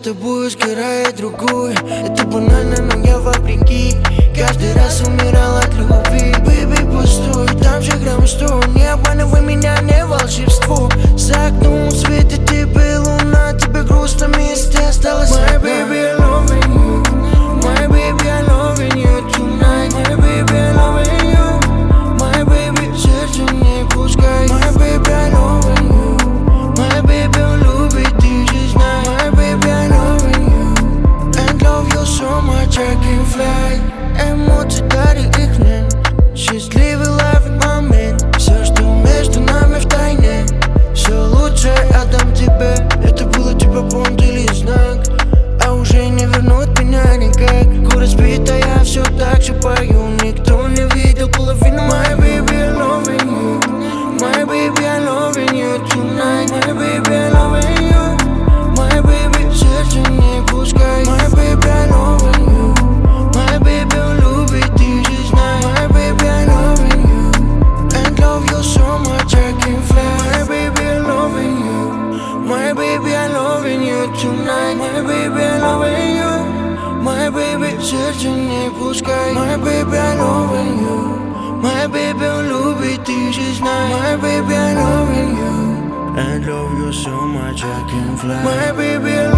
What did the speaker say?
тобой сгорает другой. Это банально, но я вопреки каждый раз умирал от любви. Бэйби, постой, там же грамм 100. Не обманывай меня, не волшебство. За окном светит тебе луна, тебе грустно, вместе осталось. My baby, I loving you. My baby, I loving you tonight. My baby, I loving you. My baby, сердце не пускай. My baby, I loving you. My baby, он любит, ты же знай. My baby, I loving you. And love you so much, I can fly. Эмоции дари их мне. Счастливый ловит момент. Все, что между нами в тайне, все лучше отдам тебе. Это было типа понт или знак, а уже не вернуть меня никак. Кура спит, а я все так же пою. Никто не видел половину. My baby, I loving you. My baby, I loving you tonight. My baby, I loving you. My baby, сердце не пускай. My baby, I loving you. My baby, он любит, ты же знай. My baby, I loving you. And love you so much, I can fly. My baby, I loving you. My baby, I loving you tonight. My baby, I loving you. My baby, сердце не пускай. My baby, I loving you. My baby, он любит, ты же знай. My baby, I loving you. And love you so much, I can fly. My baby, I